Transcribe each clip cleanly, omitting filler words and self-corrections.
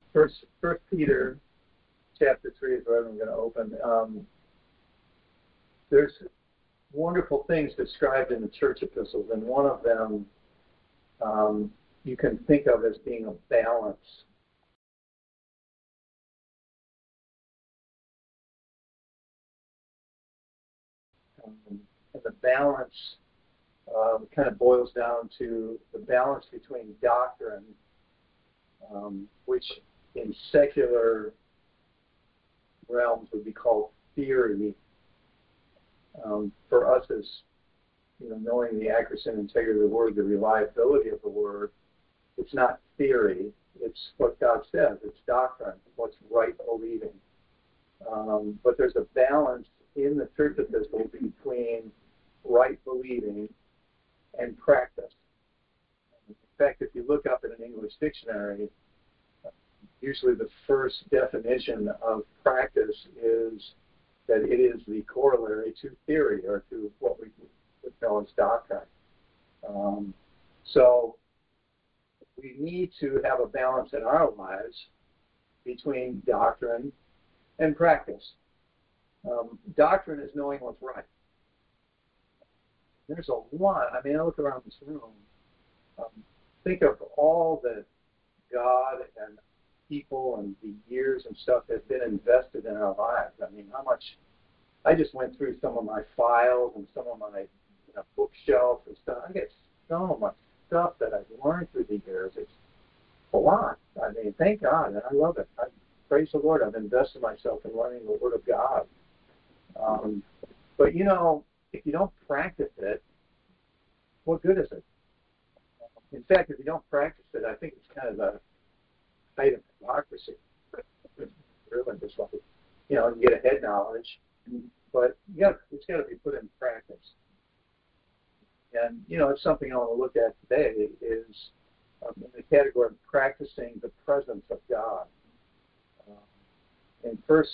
First Peter chapter 3 is where I'm going to open. There's wonderful things described in the church epistles, and one of them you can think of as being a balance. And the balance kind of boils down to the balance between doctrine, which in secular realms would be called theory. For us as knowing the accuracy and integrity of the word, the reliability of the word, it's not theory. It's what God says. It's doctrine. What's right believing. But there's a balance in the church epistle between right believing and practice. In fact, if you look up in an English dictionary, usually the first definition of practice is that it is the corollary to theory, or to what we would know as doctrine. So we need to have a balance in our lives between doctrine and practice. Doctrine is knowing what's right. There's a lot. I mean, I look around this room, think of all that God and people and the years and stuff have been invested in our lives. I mean, how much. I just went through some of my files and some of my bookshelf and stuff. I get so much stuff that I've learned through the years. It's a lot. I mean, thank God, and I love it. I praise the Lord. I've invested myself in learning the Word of God. But if you don't practice it, what good is it? In fact, if you don't practice it, I think it's kind of a height of hypocrisy. Really, just like you get a head knowledge, but it's got to be put in practice. And it's something I want to look at today is in the category of practicing the presence of God. In First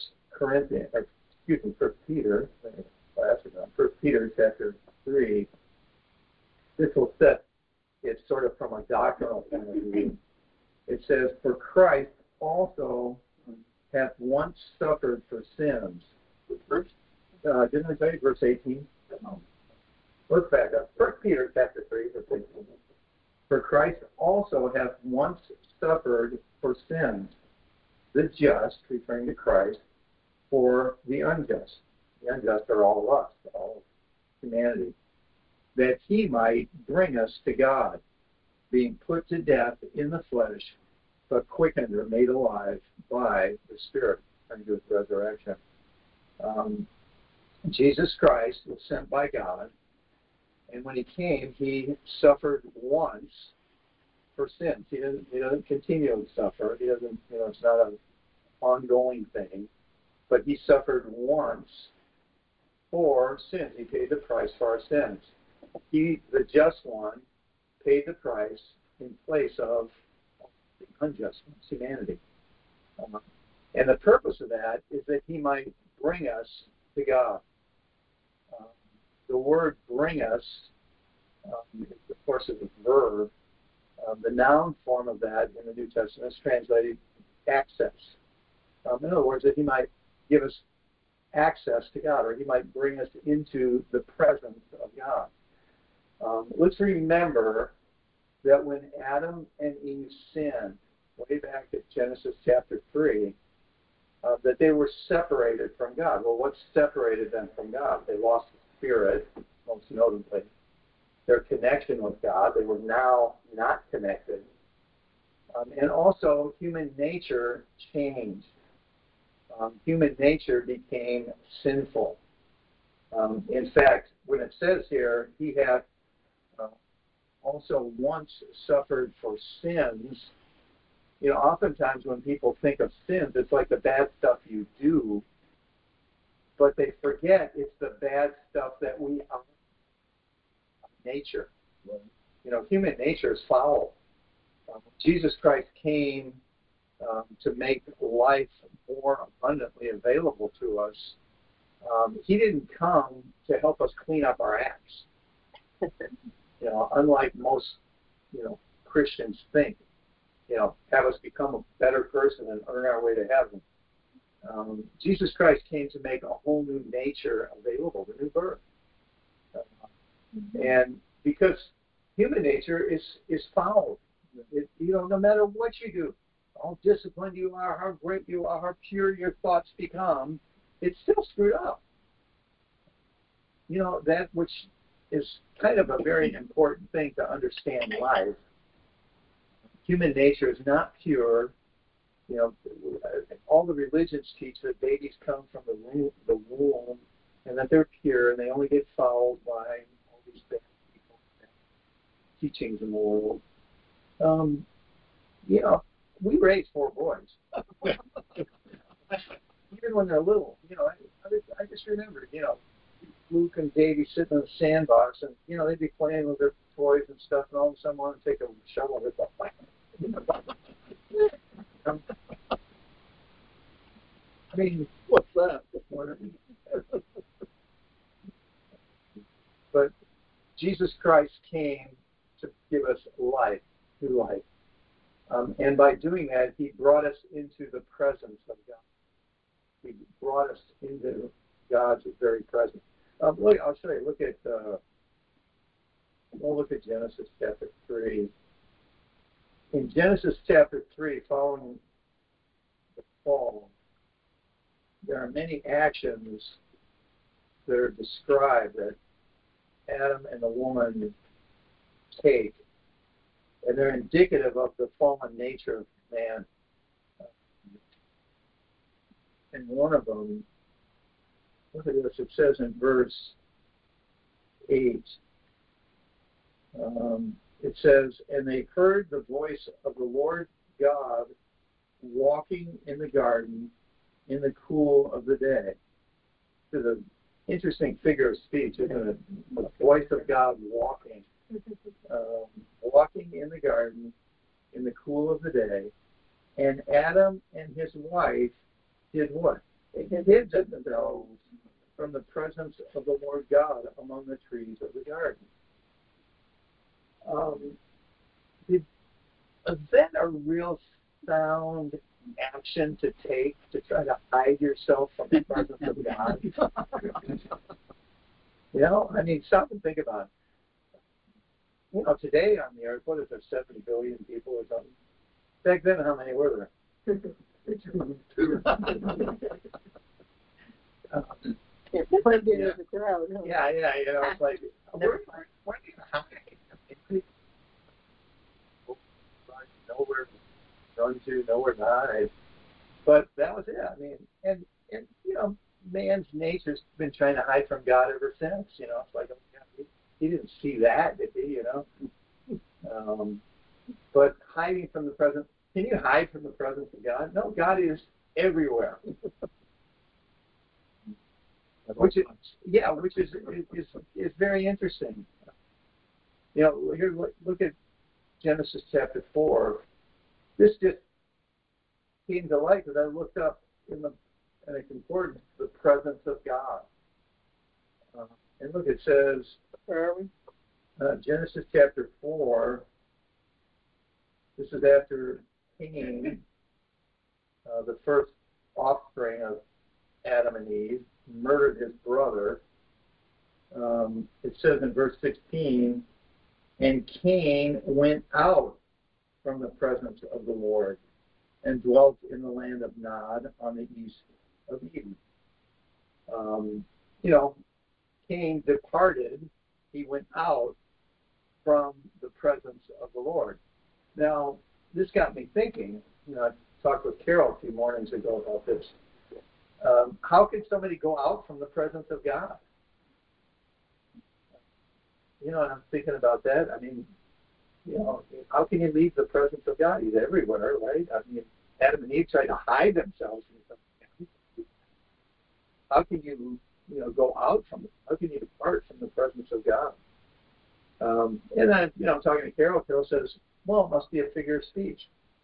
Peter chapter 3, this will set it sort of from a doctrinal point of view. It says, "For Christ also hath once suffered for sins." First, didn't I tell you verse 18? Look back up. 1 Peter chapter 3, verse 18. "For Christ also hath once suffered for sins, the just," referring to Christ, "for the unjust." The unjust are all of us, all of humanity. "That he might bring us to God, being put to death in the flesh, but quickened or made alive by the Spirit," referring to his resurrection. Jesus Christ was sent by God, and when he came, he suffered once for sins. He doesn't continue to suffer. He doesn't. It's not an ongoing thing, but he suffered once for sins. He paid the price for our sins. He, the just one, paid the price in place of the unjust one's humanity. And the purpose of that is that he might bring us to God. The word "bring us," of course, is a verb. The noun form of that in the New Testament is translated access. In other words, that he might give us access to God, or he might bring us into the presence of God. Let's remember that when Adam and Eve sinned, way back at Genesis chapter 3, that they were separated from God. Well, what separated them from God? They lost the Spirit, most notably. Their connection with God, they were now not connected. And also, human nature changed. Human nature became sinful. In fact, when it says here, he had also once suffered for sins, oftentimes when people think of sins, it's like the bad stuff you do, but they forget it's the bad stuff that we are. Nature. Human nature is foul. Jesus Christ came to make life more abundantly available to us. He didn't come to help us clean up our acts. Unlike most, Christians think. have us become a better person and earn our way to heaven. Jesus Christ came to make a whole new nature available, the new birth. And because human nature is foul, no matter what you do, how disciplined you are, how great you are, how pure your thoughts become, it's still screwed up. That which is kind of a very important thing to understand in life. Human nature is not pure. All the religions teach that babies come from the womb and that they're pure and they only get fouled by all these bad people, teachings in the world. We raised 4 boys. Even when they're little, I just remember, Luke and Davey sitting in the sandbox, and they'd be playing with their toys and stuff, and all of a sudden one would take a shovel and hit the I mean, what's that? But Jesus Christ came to give us life, new life. And by doing that, he brought us into the presence of God. He brought us into God's very presence. Look, I'll show you. Look at Genesis chapter 3. In Genesis chapter 3, following the fall, there are many actions that are described that Adam and the woman take, and they're indicative of the fallen nature of man. And one of them, look at this, it says in verse 8, it says, and they heard the voice of the Lord God walking in the garden in the cool of the day. It's an interesting figure of speech, isn't it? The voice of God walking. Walking in the garden in the cool of the day. And Adam and his wife did what? They hid themselves from the presence of the Lord God among the trees of the garden. Is that a real sound action to take to try to hide yourself from the presence of God? Stop and think about it. Today on the earth, what is there, 70 billion people or something? Back then, how many were there? Blend in with the crowd. Huh? Yeah. It's like, where do you hide? Nowhere to run to, nowhere to hide. But that was it. And man's nature's been trying to hide from God ever since. It's like, he didn't see that, did he? But hiding from the presence. Can you hide from the presence of God? No, God is everywhere. Which is very interesting. Here, look at Genesis chapter 4. This just came to light because I looked up in a concordance the presence of God. And look, it says, where are we? Genesis chapter 4. This is after Cain, the first offspring of Adam and Eve, murdered his brother. It says in verse 16, and Cain went out from the presence of the Lord and dwelt in the land of Nod on the east of Eden. Cain departed. He went out from the presence of the Lord. Now, this got me thinking. I talked with Carol a few mornings ago about this. How can somebody go out from the presence of God? And I'm thinking about that. How can you leave the presence of God? He's everywhere, right? Adam and Eve tried to hide themselves from God. How can you, go out from it? How can you depart from the presence of God? And then, I'm talking to Carol. Carol says, well, it must be a figure of speech.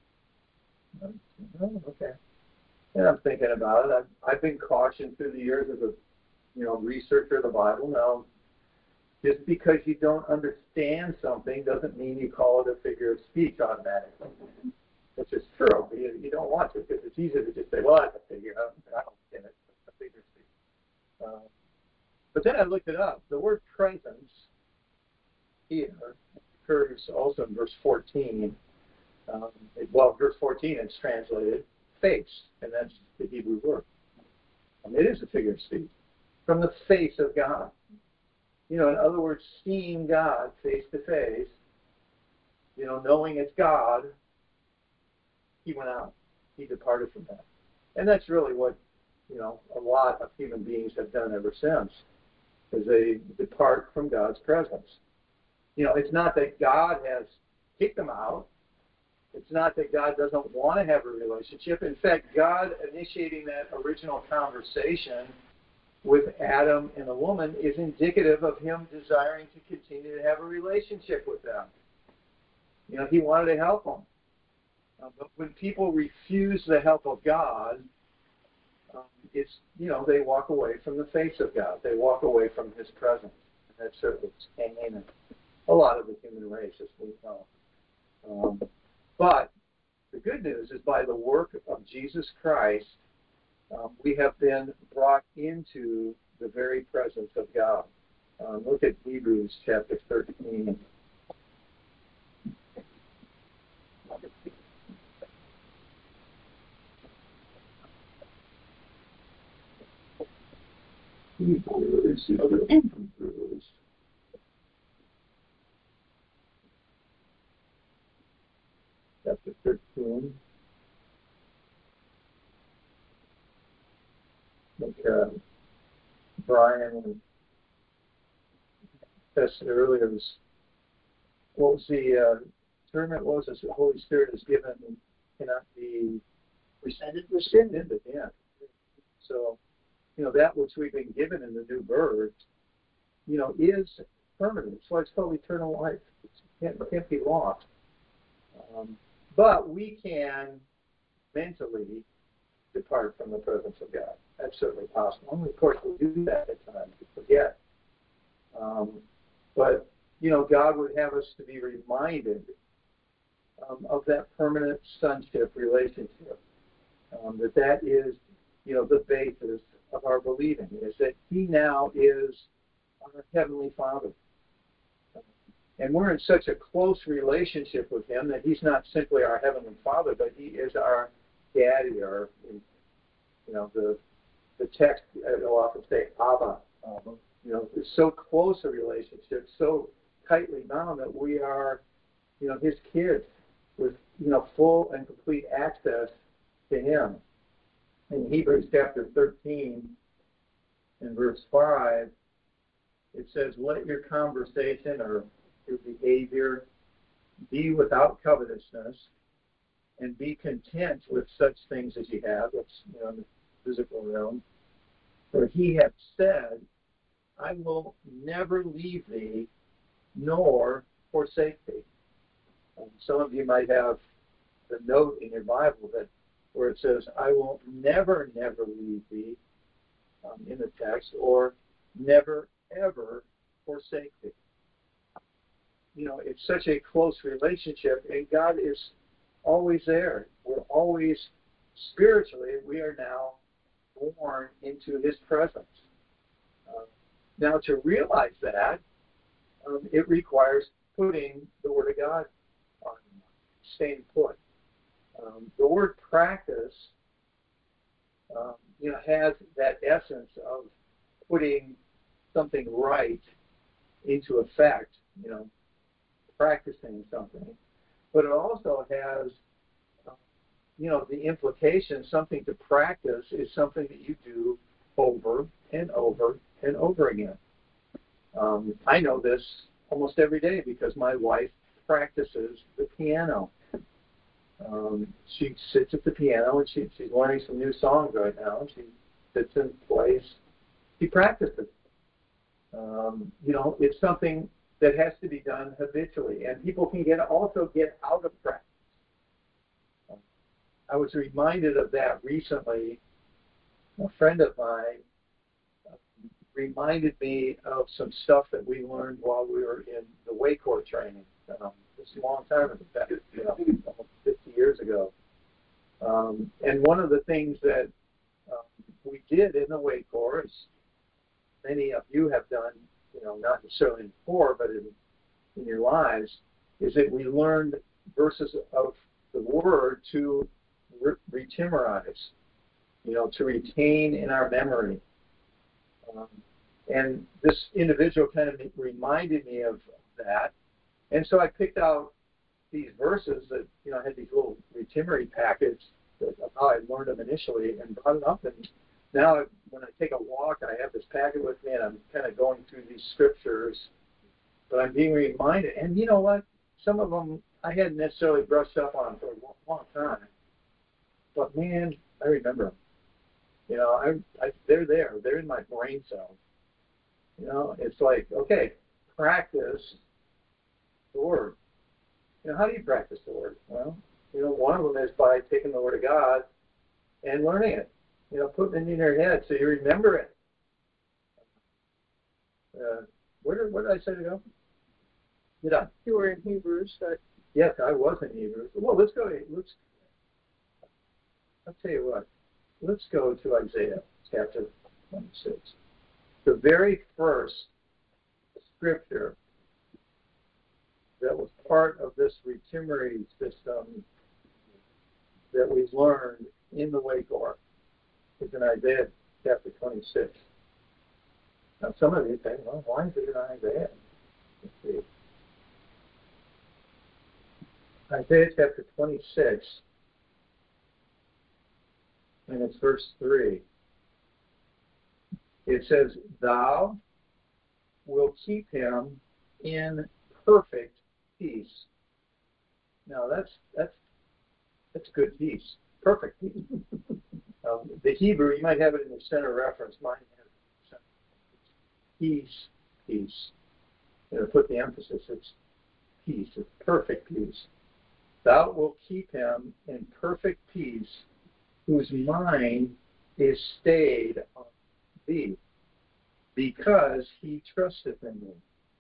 Oh, okay. And I'm thinking about it. I've been cautioned through the years as a, researcher of the Bible. Now, just because you don't understand something doesn't mean you call it a figure of speech automatically. which is true. You don't want to, because it's easy to just say, well, that's a figure. I don't get it. It's a figure speak. But then I looked it up. The word presence here occurs also in verse 14. Verse 14 it's translated face, and that's the Hebrew word. It is a figure of speech. From the face of God. In other words, seeing God face to face, knowing it's God, he went out. He departed from that. And that's really what, a lot of human beings have done ever since, is they depart from God's presence. It's not that God has kicked them out. It's not that God doesn't want to have a relationship. In fact, God initiating that original conversation with Adam and the woman is indicative of him desiring to continue to have a relationship with them. He wanted to help them. But when people refuse the help of God, they walk away from the face of God. They walk away from his presence. And that's certainly hanging in a lot of the human race, as we know. But the good news is by the work of Jesus Christ, we have been brought into the very presence of God. Look at Hebrews chapter 13. Hebrews. Chapter 13. Like Brian tested earlier, what was the term it was? As the Holy Spirit is given cannot be rescinded. Yeah. So, that which we've been given in the new birth, is permanent. So it's called eternal life. It can't be lost. But we can mentally depart from the presence of God. That's certainly possible. And of course, we do that at times. We forget. But, God would have us to be reminded of that permanent sonship relationship. That is, the basis of our believing, is that he now is our Heavenly Father. And we're in such a close relationship with him that he's not simply our Heavenly Father, but he is our Daddy, or, the text will often say Abba. It's so close a relationship, so tightly bound that we are, his kids with, full and complete access to him. In Hebrews chapter 13 and verse 5, it says, let your conversation or your behavior be without covetousness, and be content with such things as you have. That's, in the physical realm. For he hath said, I will never leave thee, nor forsake thee. Some of you might have the note in your Bible where it says, I will never leave thee, in the text, or never, ever forsake thee. It's such a close relationship, and God is always there. We're always, spiritually, we are now born into his presence. Now, to realize that, it requires putting the Word of God on, staying put. The word practice, has that essence of putting something right into effect, practicing something. But it also has, the implication, something to practice is something that you do over and over and over again. I know this almost every day because my wife practices the piano. She sits at the piano and she's learning some new songs right now. And she sits and plays. She practices. It's something that has to be done habitually, and people can also get out of practice. I was reminded of that recently. A friend of mine reminded me of some stuff that we learned while we were in the Waycore training. It's a long time ago, almost 50 years ago. And one of the things that we did in the Wake Corps, as many of you have done, not necessarily before, but in your lives, is that we learned verses of the Word to retimerize, to retain in our memory. And this individual kind of reminded me of that. And so I picked out these verses that, I had these little retimary packets of how I learned them initially and brought it up. And now when I take a walk, I have this packet with me and I'm kind of going through these scriptures, but I'm being reminded. And you know what? Some of them I hadn't necessarily brushed up on for a long time. But man, I remember them. They're there. They're in my brain cells. It's like, okay, practice the Word. How do you practice the Word? Well, one of them is by taking the Word of God and learning it. Putting it in your head so you remember it. Where did I say to go? You were in Hebrews. Yes, I was in Hebrews. Well, I'll tell you what. Let's go to Isaiah chapter 26. The very first scripture that was part of this retimary system that we learned in the Wake Corps is in Isaiah chapter 26. Now, some of you think, well, why is it in Isaiah? Let's see. Isaiah chapter 26, and it's verse 3. It says, "Thou wilt keep him in perfect peace." Now that's good peace, perfect peace. The Hebrew, you might have it in the center reference. Mine has peace, peace. Put the emphasis. It's peace. It's perfect peace. Thou wilt keep him in perfect peace, whose mind is stayed on thee, because he trusteth in thee.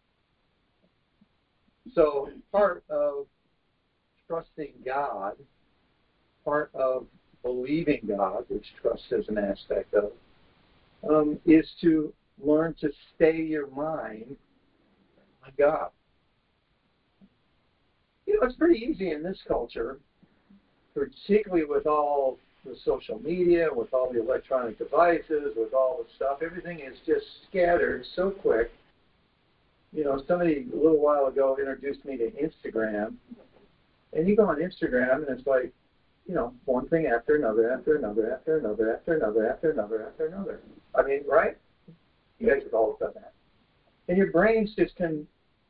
So part of trusting God, part of believing God, which trust is an aspect of, is to learn to stay your mind on God. It's pretty easy in this culture, particularly with all the social media, with all the electronic devices, with all the stuff. Everything is just scattered so quick. Somebody a little while ago introduced me to Instagram, and you go on Instagram, and it's like, one thing after another, after another, after another, after another, after another, after another. I mean, right? You guys have all done that. And your brains just can,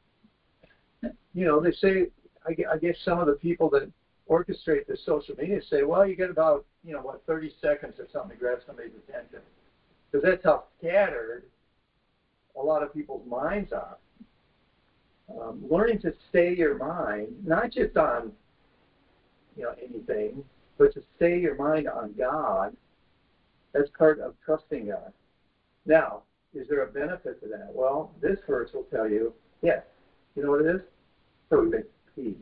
they say, I guess some of the people that orchestrate the social media say, well, you get about, 30 seconds or something to grab somebody's attention. Because that's how scattered a lot of people's minds are. Learning to stay your mind, not just on, anything, but to stay your mind on God, that's part of trusting God. Now, is there a benefit to that? Well, this verse will tell you, yes. You know what it is? Perfect peace.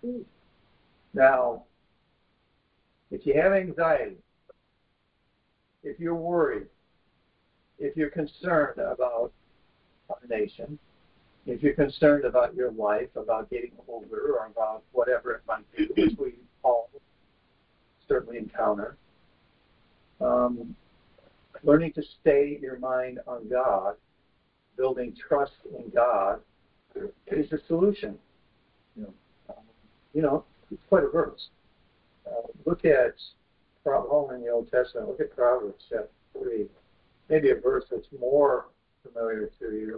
Now, if you have anxiety, if you're worried, if you're concerned about our nation, if you're concerned about your life, about getting older, or about whatever it might be, which we all certainly encounter, learning to stay your mind on God, building trust in God, is the solution. It's quite a verse. Look at, all in the Old Testament, look at Proverbs chapter 3. Maybe a verse that's more familiar to you.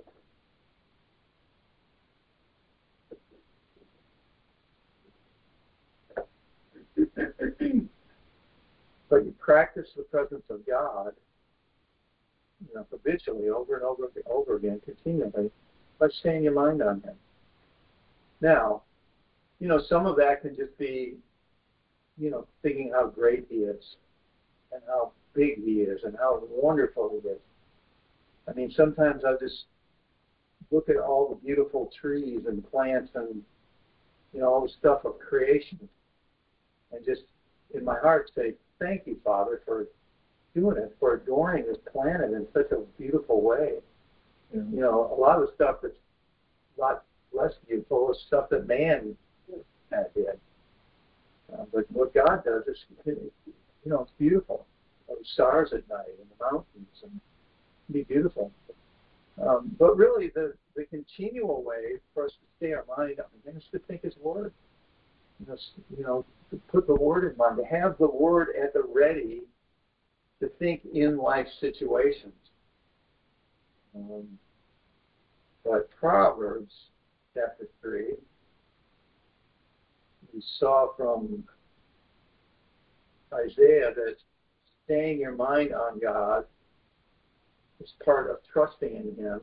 But you practice the presence of God, habitually, over and over again, continually, by staying your mind on Him. Now, some of that can just be, thinking how great He is, and how big He is, and how wonderful He is. I mean, sometimes I just look at all the beautiful trees and plants and all the stuff of creation, and just in my heart say, thank you, Father, for doing it, for adorning this planet in such a beautiful way. Yeah. A lot of the stuff that's a lot less beautiful is stuff that man did. But what God does is, it's beautiful. The stars at night and the mountains, and it can be beautiful. But really, the continual way for us to stay our mind on Him is to think His Word. To put the Word in mind, to have the Word at the ready, to think in life situations. But Proverbs chapter 3, we saw from Isaiah that staying your mind on God is part of trusting in Him.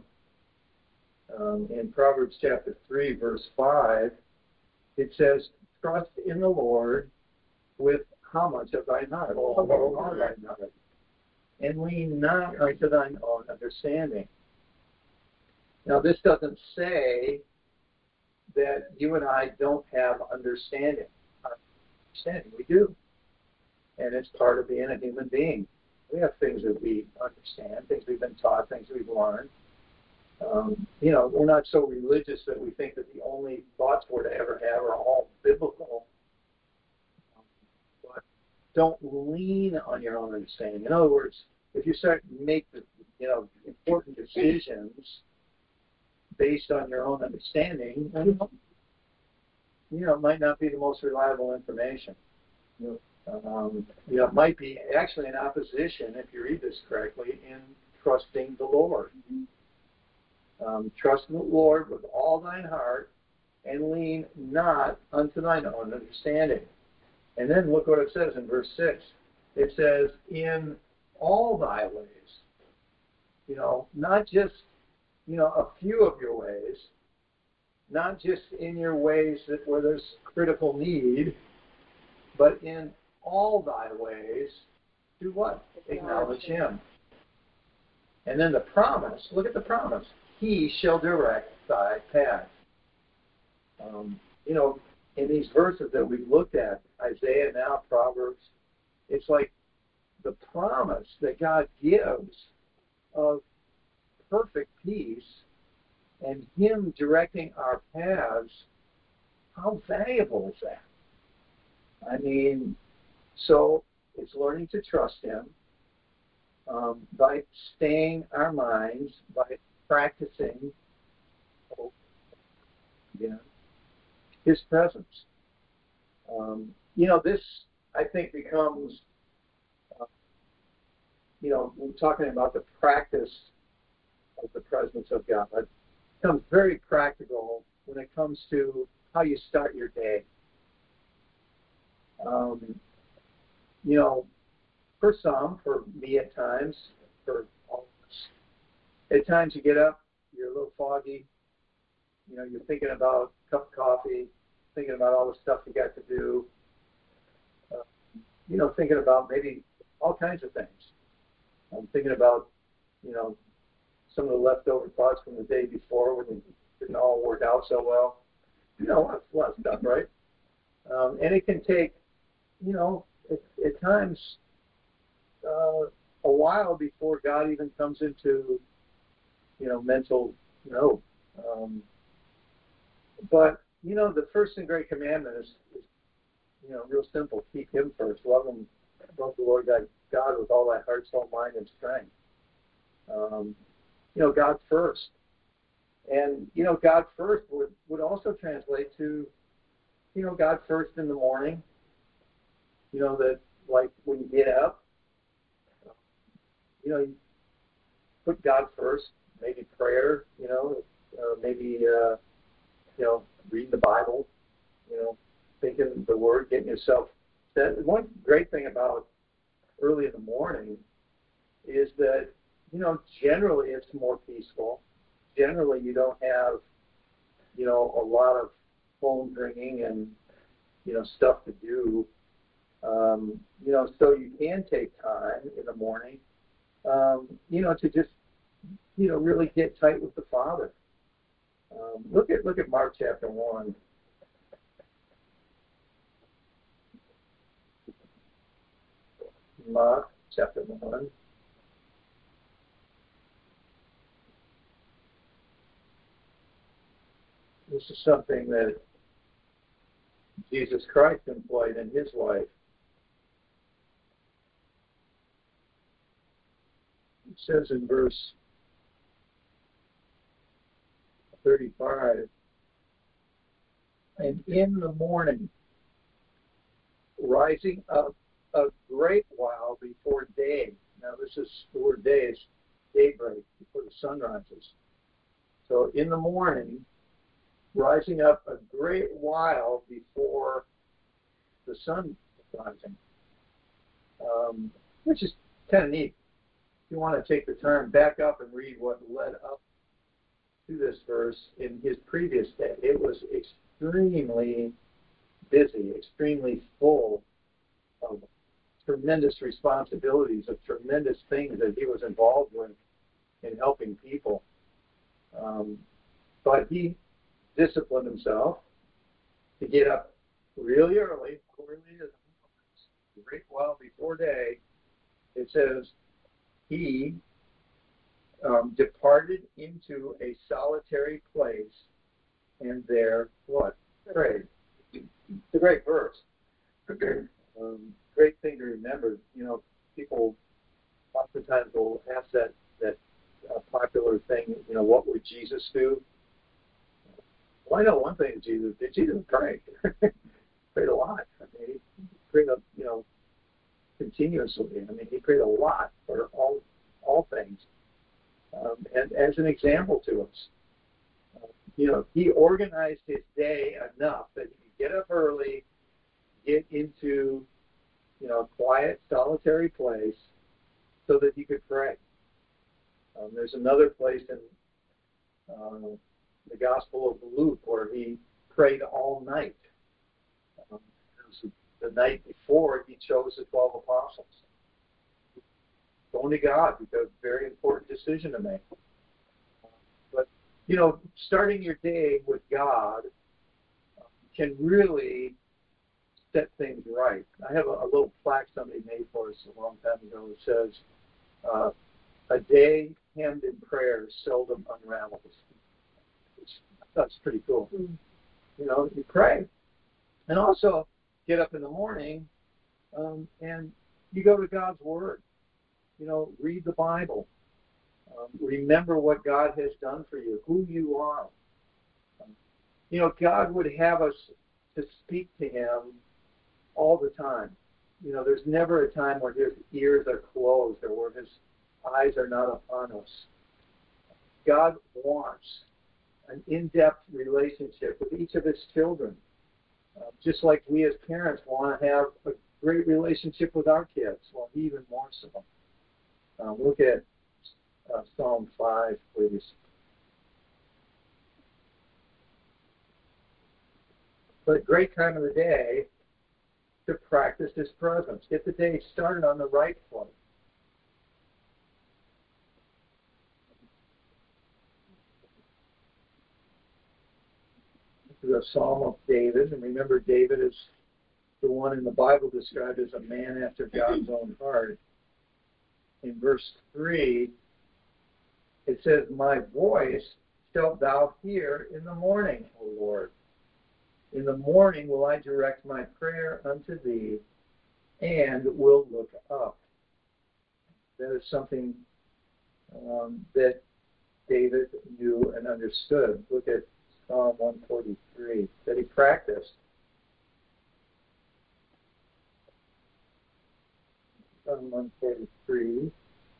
In Proverbs chapter 3, verse 5, it says, trust in the Lord with how much of thine heart? All thine heart. And lean not unto thine own understanding. Now, this doesn't say that you and I don't have understanding. We do. And it's part of being a human being. We have things that we understand, things we've been taught, things we've learned. We're not so religious that we think that the only thoughts we're to ever have are all biblical. But don't lean on your own understanding. In other words, if you start to make important decisions based on your own understanding, it might not be the most reliable information. It might be actually in opposition, if you read this correctly, in trusting the Lord. Trust in the Lord with all thine heart, and lean not unto thine own understanding. And then look what it says in verse 6. It says, in all thy ways. Not just, a few of your ways, not just in your ways where there's critical need, but in all thy ways, do what? Acknowledge Him. And then the promise, look at the promise. He shall direct thy path. In these verses that we've looked at, Isaiah now, Proverbs, it's like the promise that God gives of perfect peace and Him directing our paths. How valuable is that? So it's learning to trust Him by staying our minds, by practicing His presence. This, I think, becomes, we're talking about the practice of the presence of God. It becomes very practical when it comes to how you start your day. For some, for me at times, for all of us, at times you get up, you're a little foggy, you're thinking about a cup of coffee, thinking about all the stuff you got to do, thinking about maybe all kinds of things. I'm thinking about, some of the leftover thoughts from the day before when it didn't all work out so well. A lot of stuff, right? And it can take, at times, a while before God even comes into, mental note. But, the first and great commandment is real simple. Keep Him first. Love the Lord God with all thy heart, soul, mind, and strength. God first. And, God first would also translate to, God first in the morning. That like when you get up, you put God first, maybe prayer, maybe, reading the Bible, thinking the Word, getting yourself set. One great thing about early in the morning is that, generally it's more peaceful. Generally you don't have, a lot of phone ringing and, stuff to do. So you can take time in the morning, to just, really get tight with the Father. Look at Mark chapter 1. Mark chapter 1. This is something that Jesus Christ employed in his life. It says in verse 35, and in the morning, rising up a great while before day. Now this is, the word day is daybreak, before the sun rises. So in the morning, rising up a great while before the sun rising, which is kind of neat. If you want to take the time, back up and read what led up to this verse in his previous day. It was extremely busy, extremely full of tremendous responsibilities, of tremendous things that he was involved with in helping people. But he disciplined himself to get up really early, a great while before day. It says he departed into a solitary place and there what? Prayed. It's a great verse. Great thing to remember. You know, people oftentimes will ask that popular thing, you know, what would Jesus do? Well, I know one thing Jesus did. Jesus prayed. Prayed a lot. I mean, he prayed, you know, continuously. I mean, he prayed a lot for all things. And as an example to us, you know, he organized his day enough that he could get up early, get into, you know, a quiet, solitary place so that he could pray. There's another place in the Gospel of Luke where he prayed all night. It was the night before he chose the 12 apostles. Going to God because very important decision to make. But, you know, starting your day with God can really set things right. I have a little plaque somebody made for us a long time ago that says, a day hemmed in prayer seldom unravels. Which that's pretty cool. Mm-hmm. You know, you pray. And also get up in the morning and you go to God's Word. You know, read the Bible. Remember what God has done for you, who you are. You know, God would have us to speak to Him all the time. You know, there's never a time where His ears are closed or where His eyes are not upon us. God wants an in-depth relationship with each of His children, just like we as parents want to have a great relationship with our kids. Well, He even more so. Look at Psalm 5, please. But a great time of the day to practice His presence. Get the day started on the right foot. This is a Psalm of David, and remember David is the one in the Bible described as a man after God's own heart. In verse 3, it says, my voice shalt thou hear in the morning, O Lord. In the morning will I direct my prayer unto thee, and will look up. That is something that David knew and understood. Look at Psalm 143, that he practiced. Psalm 143.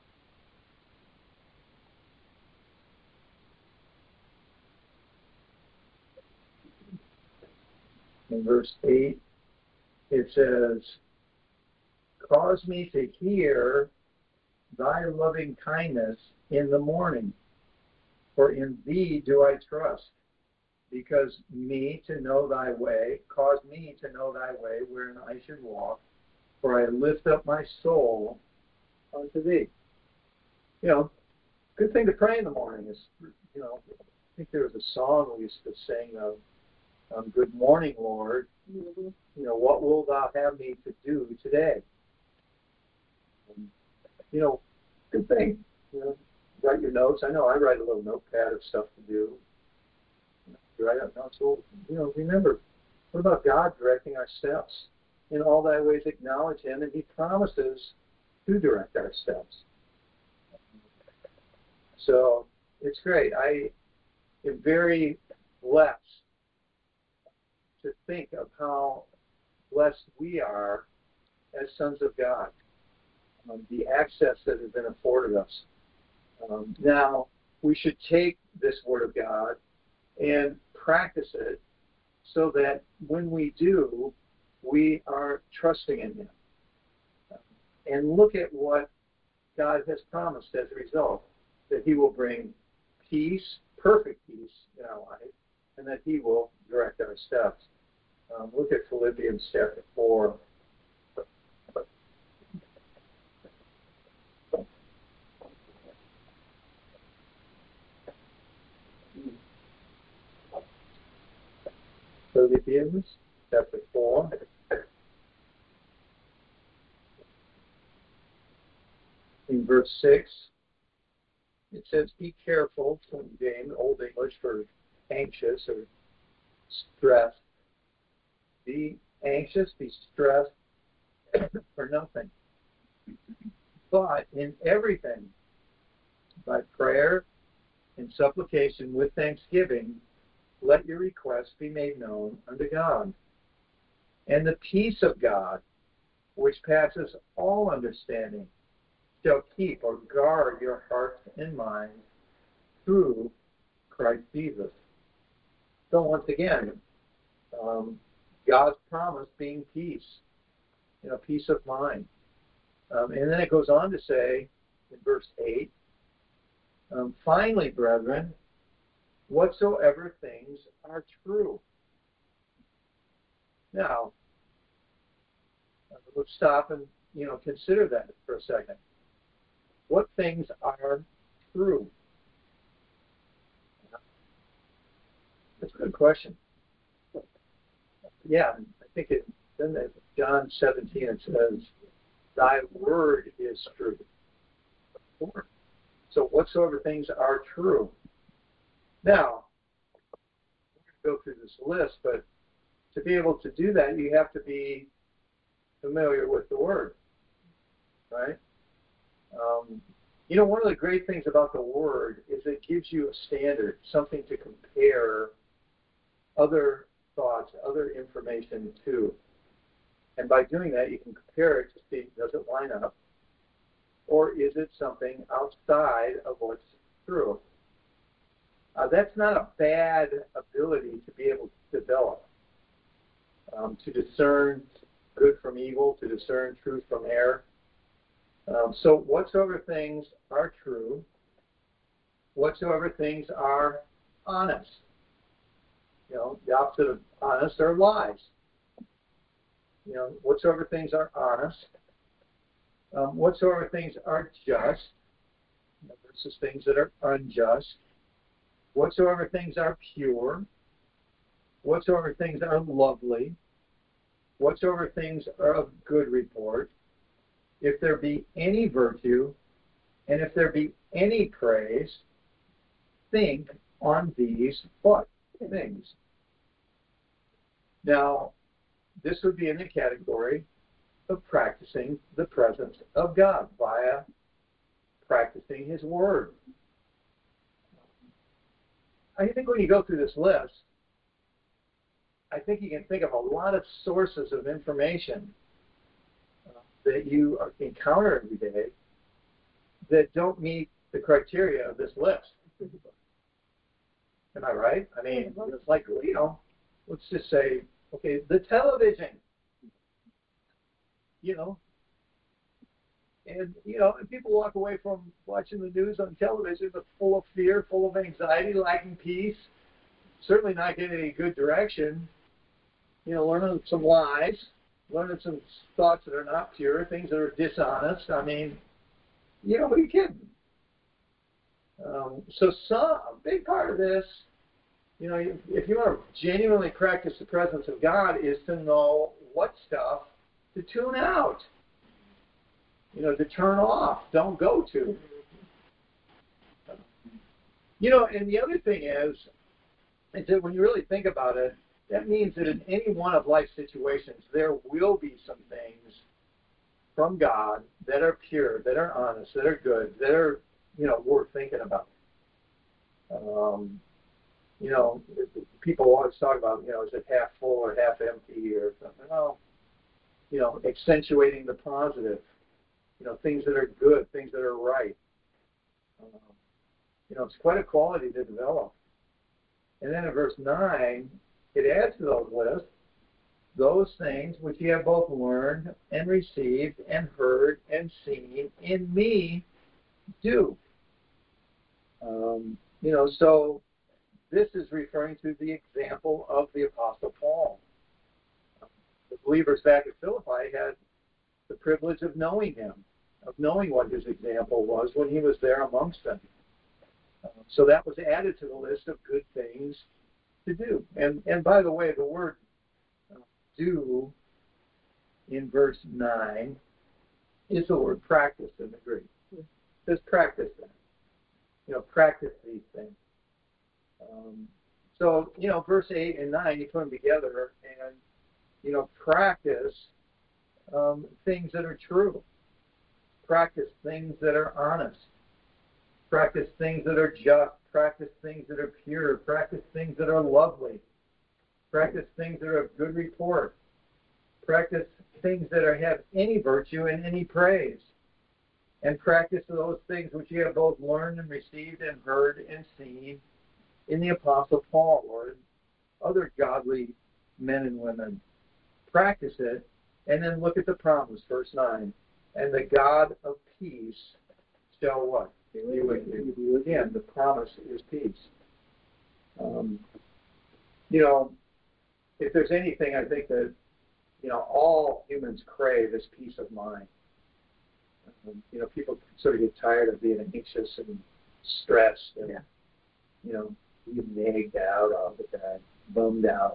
In verse 8, it says, cause me to hear thy loving kindness in the morning, for in thee do I trust. Because me to know thy way, cause me to know thy way wherein I should walk, for I lift up my soul unto thee. You know, good thing to pray in the morning is, you know, I think there was a song we used to sing of, good morning, Lord. Mm-hmm. You know, what will thou have me to do today? You know, good thing. You know, write your notes. I know I write a little notepad of stuff to do. You write out notes. So, you know, remember, what about God directing our steps? In all thy ways acknowledge him, and he promises to direct our steps. So it's great. I am very blessed to think of how blessed we are as sons of God. The access that has been afforded us. Now, we should take this Word of God and practice it so that when we do, we are trusting in him. And look at what God has promised as a result, that he will bring peace, perfect peace in our life, and that he will direct our steps. Look at Philippians chapter 4. Philippians chapter 4. In verse 6, it says, be careful, King James, Old English for anxious or stressed. Be anxious, be stressed for nothing. But in everything, by prayer and supplication with thanksgiving, let your requests be made known unto God. And the peace of God, which passes all understanding, shall keep or guard your hearts and minds through Christ Jesus. So once again, God's promise being peace, peace of mind. And then it goes on to say in verse 8, finally, brethren, whatsoever things are true. Now, let's stop and consider that for a second. What things are true? That's a good question. Yeah, I think then John 17 it says, thy word is true. So whatsoever things are true. Now, we're going to go through this list, but to be able to do that, you have to be familiar with the word, right? One of the great things about the word is it gives you a standard, something to compare other thoughts, other information to. And by doing that, you can compare it to see, does it line up? Or is it something outside of what's true? That's not a bad ability to be able to develop, to discern good from evil, to discern truth from error. So whatsoever things are true, whatsoever things are honest. The opposite of honest are lies. Whatsoever things are honest, whatsoever things are just, versus things that are unjust, whatsoever things are pure, whatsoever things are lovely, whatsoever things are of good report, if there be any virtue, and if there be any praise, think on these what things. Now, this would be in the category of practicing the presence of God via practicing his word. I think when you go through this list, I think you can think of a lot of sources of information that you encounter every day that don't meet the criteria of this list. Am I right? I mean, it's like, let's just say, okay, the television, and people walk away from watching the news on television but full of fear, full of anxiety, lacking peace, certainly not getting any good direction, learning some lies, learning some thoughts that are not pure, things that are dishonest. I mean, who are you kidding? So a big part of this, if you want to genuinely practice the presence of God, is to know what stuff to tune out. to turn off, don't go to. And the other thing is that when you really think about it, that means that in any one of life's situations, there will be some things from God that are pure, that are honest, that are good, that are, worth thinking about. People always talk about, is it half full or half empty or something? Well, accentuating the positive, things that are good, things that are right. It's quite a quality to develop. And then in verse 9, it adds to those lists, those things which you have both learned and received and heard and seen in me, do. So this is referring to the example of the Apostle Paul. The believers back at Philippi had the privilege of knowing him, of knowing what his example was when he was there amongst them. So that was added to the list of good things to do. And by the way, the word do in verse 9 is the word practice in the Greek. It says practice that. Practice these things. Verse 8 and 9, you put them together and, practice things that are true. Practice things that are honest. Practice things that are just. Practice things that are pure. Practice things that are lovely. Practice things that are of good report. Practice things that have any virtue and any praise. And practice those things which you have both learned and received and heard and seen in the Apostle Paul or in other godly men and women. Practice it, and then look at the promise, verse 9. And the God of peace shall what? Be with you. Again, the promise is peace. If there's anything, I think that, all humans crave is peace of mind. People sort of get tired of being anxious and stressed and, being nagged out all the time, bummed out.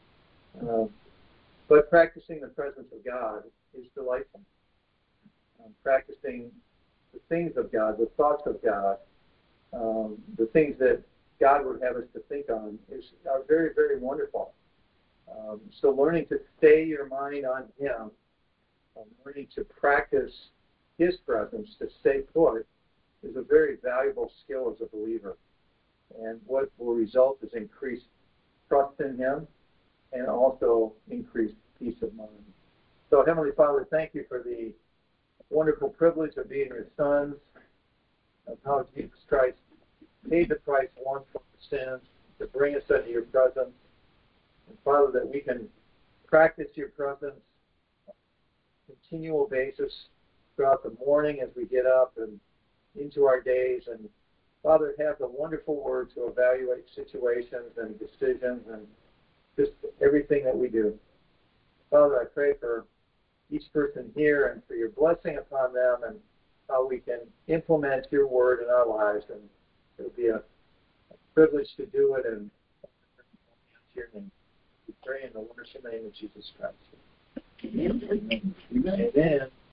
But practicing the presence of God is delightful. Practicing the things of God, the thoughts of God, the things that God would have us to think on are very, very wonderful. So learning to stay your mind on Him, learning to practice His presence, to stay put, is a very valuable skill as a believer. And what will result is increased trust in Him and also increased peace of mind. So Heavenly Father, thank you for the wonderful privilege of being your sons, of how Jesus Christ paid the price once for our sins to bring us into your presence. And Father, that we can practice your presence on a continual basis throughout the morning as we get up and into our days. And Father, have the wonderful word to evaluate situations and decisions and just everything that we do. Father, I pray for each person here and for your blessing upon them and how we can implement your word in our lives. And it will be a privilege to do it and your name. We pray in the wonderful name of Jesus Christ. Amen. Amen.